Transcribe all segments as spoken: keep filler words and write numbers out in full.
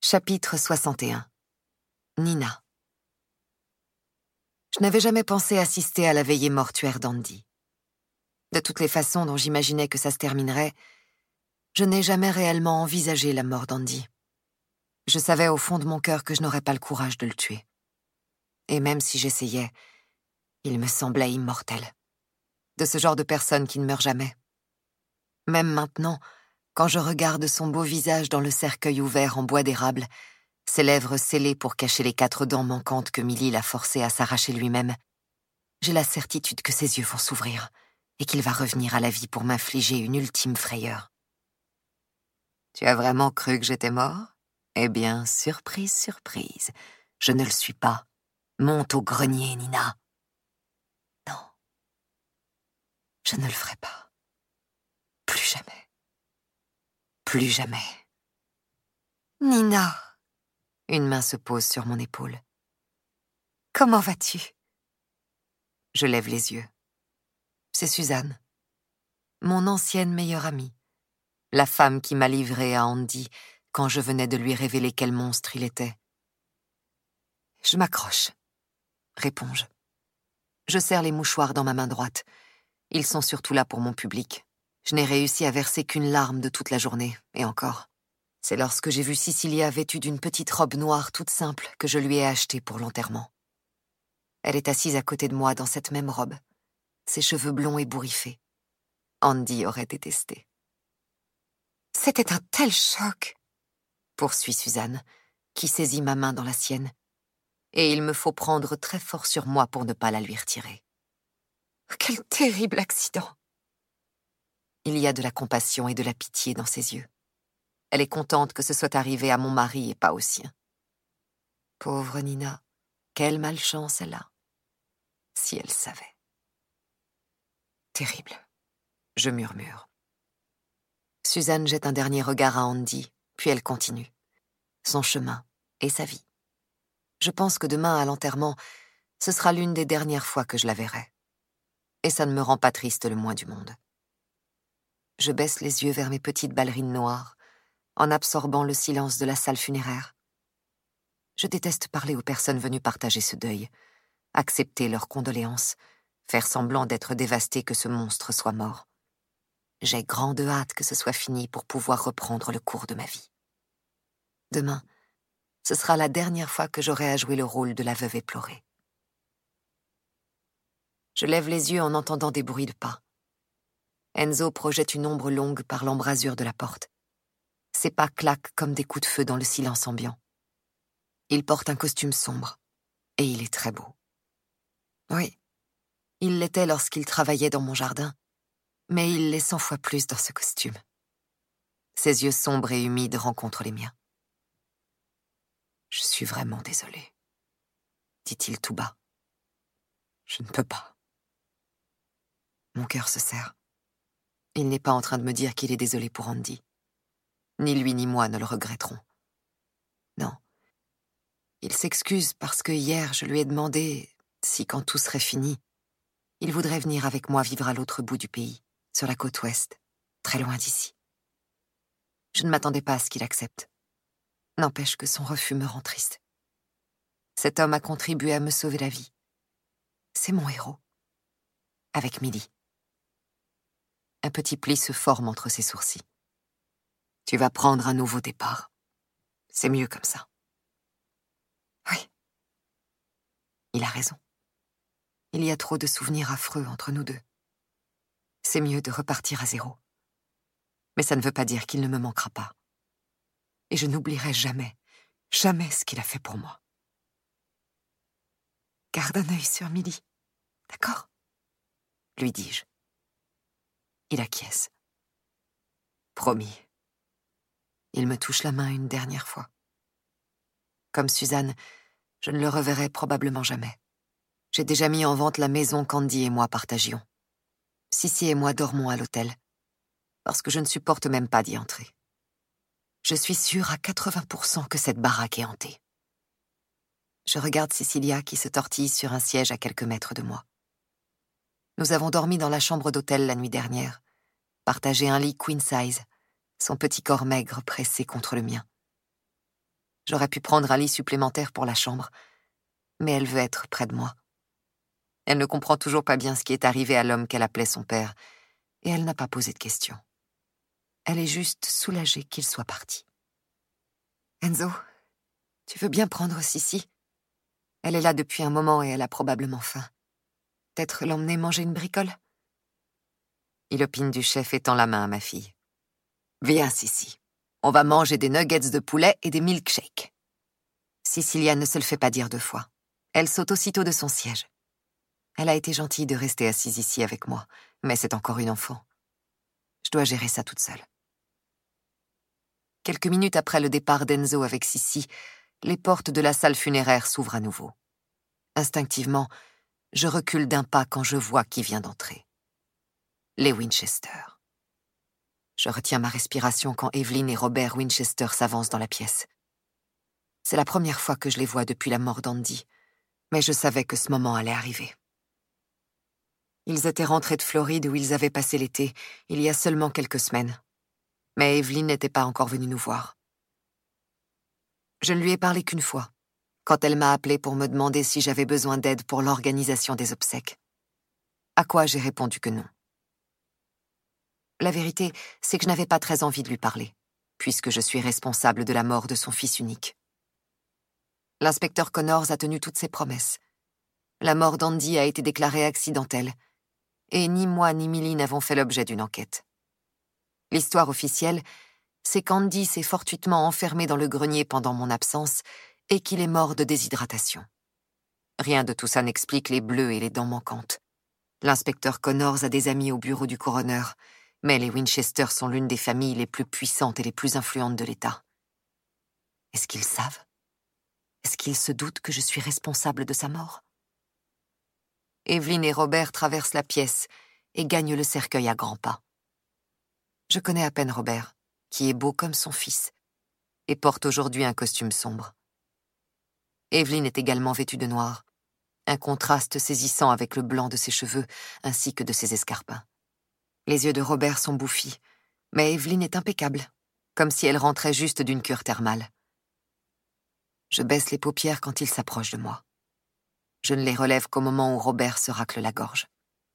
Chapitre soixante et un. Nina. Je n'avais jamais pensé assister à la veillée mortuaire d'Andy. De toutes les façons dont j'imaginais que ça se terminerait, je n'ai jamais réellement envisagé la mort d'Andy. Je savais au fond de mon cœur que je n'aurais pas le courage de le tuer. Et même si j'essayais, il me semblait immortel. De ce genre de personne qui ne meurt jamais. Même maintenant, quand je regarde son beau visage dans le cercueil ouvert en bois d'érable, ses lèvres scellées pour cacher les quatre dents manquantes que Milly l'a forcé à s'arracher lui-même, j'ai la certitude que ses yeux vont s'ouvrir et qu'il va revenir à la vie pour m'infliger une ultime frayeur. « Tu as vraiment cru que j'étais mort ? Eh bien, surprise, surprise, je ne le suis pas. Monte au grenier, Nina. » Non, je ne le ferai pas. Plus jamais. Plus jamais. « Nina !» Une main se pose sur mon épaule. « Comment vas-tu ?» Je lève les yeux. C'est Suzanne, mon ancienne meilleure amie, la femme qui m'a livrée à Andy quand je venais de lui révéler quel monstre il était. « Je m'accroche, » réponds-je. Je serre les mouchoirs dans ma main droite. Ils sont surtout là pour mon public. Je n'ai réussi à verser qu'une larme de toute la journée, et encore. C'est lorsque j'ai vu Cecilia vêtue d'une petite robe noire toute simple que je lui ai achetée pour l'enterrement. Elle est assise à côté de moi dans cette même robe, ses cheveux blonds ébouriffés. Andy aurait détesté. « C'était un tel choc !» poursuit Suzanne, qui saisit ma main dans la sienne. Et il me faut prendre très fort sur moi pour ne pas la lui retirer. « Quel terrible accident !» Il y a de la compassion et de la pitié dans ses yeux. Elle est contente que ce soit arrivé à mon mari et pas au sien. Pauvre Nina, quelle malchance elle a. Si elle savait. Terrible, je murmure. Suzanne jette un dernier regard à Andy, puis elle continue. Son chemin et sa vie. Je pense que demain, à l'enterrement, ce sera l'une des dernières fois que je la verrai. Et ça ne me rend pas triste le moins du monde. Je baisse les yeux vers mes petites ballerines noires, en absorbant le silence de la salle funéraire. Je déteste parler aux personnes venues partager ce deuil, accepter leurs condoléances, faire semblant d'être dévastée que ce monstre soit mort. J'ai grande hâte que ce soit fini pour pouvoir reprendre le cours de ma vie. Demain, ce sera la dernière fois que j'aurai à jouer le rôle de la veuve éplorée. Je lève les yeux en entendant des bruits de pas. Enzo projette une ombre longue par l'embrasure de la porte. Ses pas claquent comme des coups de feu dans le silence ambiant. Il porte un costume sombre, et il est très beau. Oui, il l'était lorsqu'il travaillait dans mon jardin, mais il l'est cent fois plus dans ce costume. Ses yeux sombres et humides rencontrent les miens. « Je suis vraiment désolé, » dit-il tout bas. « Je ne peux pas. » Mon cœur se serre. Il n'est pas en train de me dire qu'il est désolé pour Andy. Ni lui ni moi ne le regretterons. Non. Il s'excuse parce que hier je lui ai demandé si, quand tout serait fini, il voudrait venir avec moi vivre à l'autre bout du pays, sur la côte ouest, très loin d'ici. Je ne m'attendais pas à ce qu'il accepte. N'empêche que son refus me rend triste. Cet homme a contribué à me sauver la vie. C'est mon héros. Avec Milly. Un petit pli se forme entre ses sourcils. Tu vas prendre un nouveau départ. C'est mieux comme ça. Oui. Il a raison. Il y a trop de souvenirs affreux entre nous deux. C'est mieux de repartir à zéro. Mais ça ne veut pas dire qu'il ne me manquera pas. Et je n'oublierai jamais, jamais ce qu'il a fait pour moi. Garde un œil sur Milly, d'accord ? Lui dis-je. Il acquiesce. Promis. Il me touche la main une dernière fois. Comme Suzanne, je ne le reverrai probablement jamais. J'ai déjà mis en vente la maison qu'Andy et moi partagions. Sissi et moi dormons à l'hôtel, parce que je ne supporte même pas d'y entrer. Je suis sûre à quatre-vingts pour cent que cette baraque est hantée. Je regarde Cecilia qui se tortille sur un siège à quelques mètres de moi. Nous avons dormi dans la chambre d'hôtel la nuit dernière, partagé un lit queen size, son petit corps maigre pressé contre le mien. J'aurais pu prendre un lit supplémentaire pour la chambre, mais elle veut être près de moi. Elle ne comprend toujours pas bien ce qui est arrivé à l'homme qu'elle appelait son père, et elle n'a pas posé de questions. Elle est juste soulagée qu'il soit parti. « Enzo, tu veux bien prendre Sissi ? Elle est là depuis un moment et elle a probablement faim. Peut-être l'emmener manger une bricole ?» Il opine du chef et tend la main à ma fille. « Viens, Sissi. On va manger des nuggets de poulet et des milkshakes. » Cecilia ne se le fait pas dire deux fois. Elle saute aussitôt de son siège. Elle a été gentille de rester assise ici avec moi, mais c'est encore une enfant. Je dois gérer ça toute seule. Quelques minutes après le départ d'Enzo avec Sissi, les portes de la salle funéraire s'ouvrent à nouveau. Instinctivement, je recule d'un pas quand je vois qui vient d'entrer. Les Winchester. Je retiens ma respiration quand Evelyn et Robert Winchester s'avancent dans la pièce. C'est la première fois que je les vois depuis la mort d'Andy, mais je savais que ce moment allait arriver. Ils étaient rentrés de Floride où ils avaient passé l'été, il y a seulement quelques semaines. Mais Evelyn n'était pas encore venue nous voir. Je ne lui ai parlé qu'une fois, quand elle m'a appelé pour me demander si j'avais besoin d'aide pour l'organisation des obsèques. À quoi j'ai répondu que non. La vérité, c'est que je n'avais pas très envie de lui parler, puisque je suis responsable de la mort de son fils unique. L'inspecteur Connors a tenu toutes ses promesses. La mort d'Andy a été déclarée accidentelle, et ni moi ni Millie n'avons fait l'objet d'une enquête. L'histoire officielle, c'est qu'Andy s'est fortuitement enfermé dans le grenier pendant mon absence et qu'il est mort de déshydratation. Rien de tout ça n'explique les bleus et les dents manquantes. L'inspecteur Connors a des amis au bureau du coroner, mais les Winchester sont l'une des familles les plus puissantes et les plus influentes de l'État. Est-ce qu'ils savent ? Est-ce qu'ils se doutent que je suis responsable de sa mort ? Evelyn et Robert traversent la pièce et gagnent le cercueil à grands pas. Je connais à peine Robert, qui est beau comme son fils, et porte aujourd'hui un costume sombre. Evelyn est également vêtue de noir, un contraste saisissant avec le blanc de ses cheveux ainsi que de ses escarpins. Les yeux de Robert sont bouffis, mais Evelyn est impeccable, comme si elle rentrait juste d'une cure thermale. Je baisse les paupières quand il s'approche de moi. Je ne les relève qu'au moment où Robert se racle la gorge.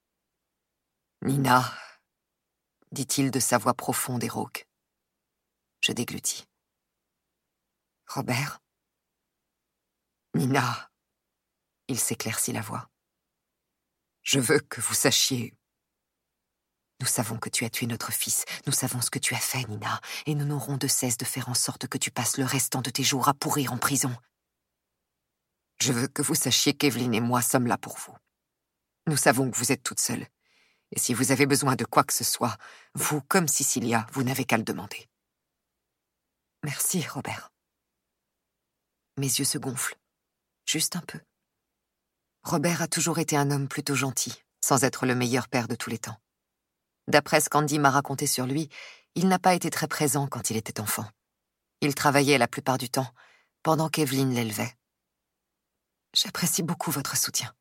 « Nina », dit-il de sa voix profonde et rauque. Je déglutis. « Robert ?»« Nina », il s'éclaircit la voix. « Je veux que vous sachiez... » Nous savons que tu as tué notre fils, nous savons ce que tu as fait, Nina, et nous n'aurons de cesse de faire en sorte que tu passes le restant de tes jours à pourrir en prison. Je veux que vous sachiez qu'Evelyn et moi sommes là pour vous. Nous savons que vous êtes toute seule, et si vous avez besoin de quoi que ce soit, vous, comme Cecilia, vous n'avez qu'à le demander. Merci, Robert. Mes yeux se gonflent, juste un peu. Robert a toujours été un homme plutôt gentil, sans être le meilleur père de tous les temps. D'après ce qu'Andy m'a raconté sur lui, il n'a pas été très présent quand il était enfant. Il travaillait la plupart du temps, pendant qu'Evelyn l'élevait. J'apprécie beaucoup votre soutien.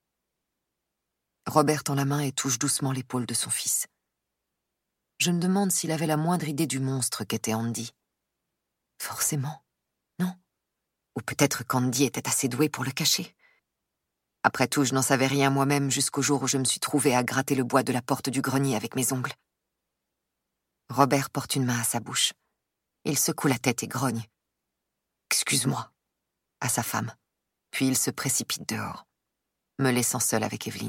Robert tend la main et touche doucement l'épaule de son fils. Je me demande s'il avait la moindre idée du monstre qu'était Andy. Forcément, non. Ou peut-être qu'Andy était assez doué pour le cacher. Après tout, je n'en savais rien moi-même jusqu'au jour où je me suis trouvée à gratter le bois de la porte du grenier avec mes ongles. Robert porte une main à sa bouche. Il secoue la tête et grogne. « Excuse-moi » à sa femme. Puis il se précipite dehors, me laissant seule avec Evelyn.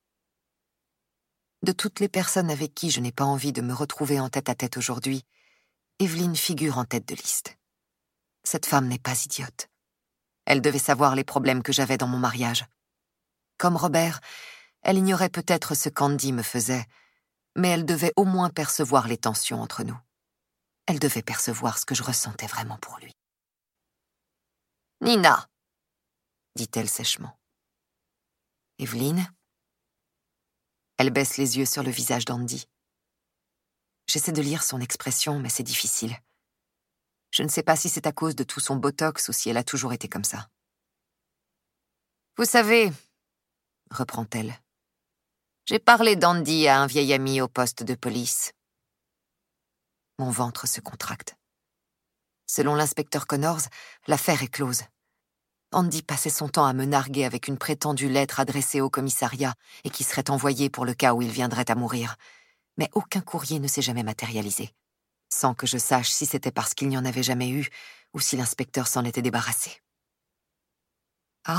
De toutes les personnes avec qui je n'ai pas envie de me retrouver en tête-à-tête aujourd'hui, Evelyn figure en tête de liste. Cette femme n'est pas idiote. Elle devait savoir les problèmes que j'avais dans mon mariage. Comme Robert, elle ignorait peut-être ce qu'Andy me faisait, mais elle devait au moins percevoir les tensions entre nous. Elle devait percevoir ce que je ressentais vraiment pour lui. « Nina !» dit-elle sèchement. « Evelyn ?» Elle baisse les yeux sur le visage d'Andy. J'essaie de lire son expression, mais c'est difficile. Je ne sais pas si c'est à cause de tout son botox ou si elle a toujours été comme ça. « Vous savez... » reprend-elle. « J'ai parlé d'Andy à un vieil ami au poste de police. » Mon ventre se contracte. Selon l'inspecteur Connors, l'affaire est close. Andy passait son temps à me narguer avec une prétendue lettre adressée au commissariat et qui serait envoyée pour le cas où il viendrait à mourir. Mais aucun courrier ne s'est jamais matérialisé, sans que je sache si c'était parce qu'il n'y en avait jamais eu ou si l'inspecteur s'en était débarrassé. Ah ?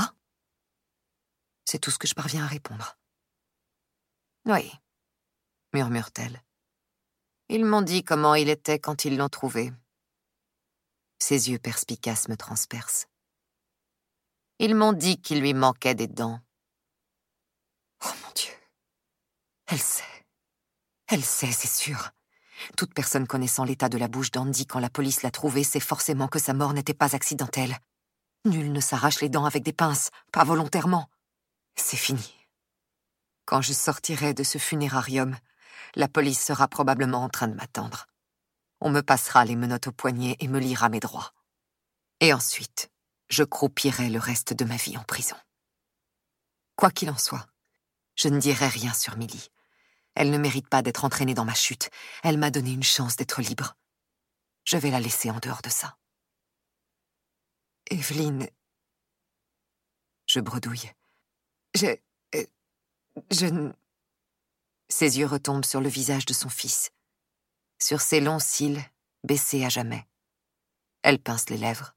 C'est tout ce que je parviens à répondre. Oui, murmure-t-elle. Ils m'ont dit comment il était quand ils l'ont trouvé. Ses yeux perspicaces me transpercent. Ils m'ont dit qu'il lui manquait des dents. Oh mon Dieu. Elle sait. Elle sait, c'est sûr. Toute personne connaissant l'état de la bouche d'Andy quand la police l'a trouvé sait forcément que sa mort n'était pas accidentelle. Nul ne s'arrache les dents avec des pinces, pas volontairement. C'est fini. Quand je sortirai de ce funérarium, la police sera probablement en train de m'attendre. On me passera les menottes au poignet et me lira mes droits. Et ensuite, je croupirai le reste de ma vie en prison. Quoi qu'il en soit, je ne dirai rien sur Millie. Elle ne mérite pas d'être entraînée dans ma chute. Elle m'a donné une chance d'être libre. Je vais la laisser en dehors de ça. Evelyn... Je bredouille. Je... euh, Je ne... Ses yeux retombent sur le visage de son fils, sur ses longs cils, baissés à jamais. Elle pince les lèvres.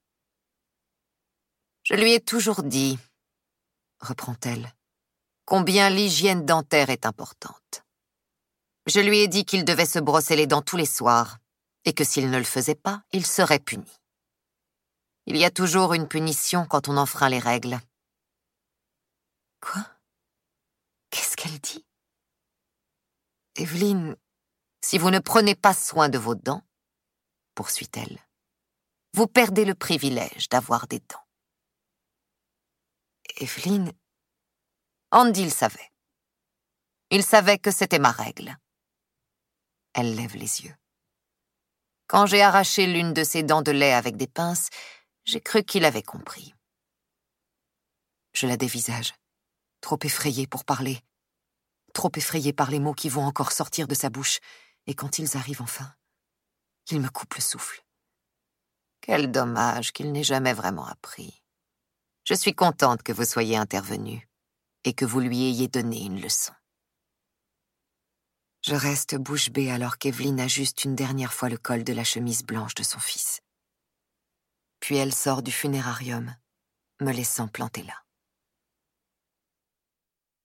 Je lui ai toujours dit, reprend-elle, combien l'hygiène dentaire est importante. Je lui ai dit qu'il devait se brosser les dents tous les soirs, et que s'il ne le faisait pas, il serait puni. Il y a toujours une punition quand on enfreint les règles. Quoi ? Qu'est-ce qu'elle dit ? Evelyn, si vous ne prenez pas soin de vos dents, poursuit-elle, vous perdez le privilège d'avoir des dents. Evelyn... Andy le savait. Il savait que c'était ma règle. Elle lève les yeux. Quand j'ai arraché l'une de ses dents de lait avec des pinces, j'ai cru qu'il avait compris. Je la dévisage, trop effrayée pour parler, trop effrayée par les mots qui vont encore sortir de sa bouche, et quand ils arrivent enfin, il me coupe le souffle. Quel dommage qu'il n'ait jamais vraiment appris. Je suis contente que vous soyez intervenu et que vous lui ayez donné une leçon. Je reste bouche bée alors qu'Evelyn ajuste une dernière fois le col de la chemise blanche de son fils. Puis elle sort du funérarium, me laissant planter là.